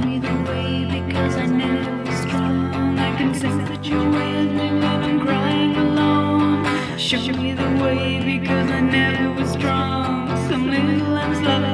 me the way because I never was strong. I can sense that you're with me when I'm crying alone. Show me the way because I never was strong. Some little lambs love.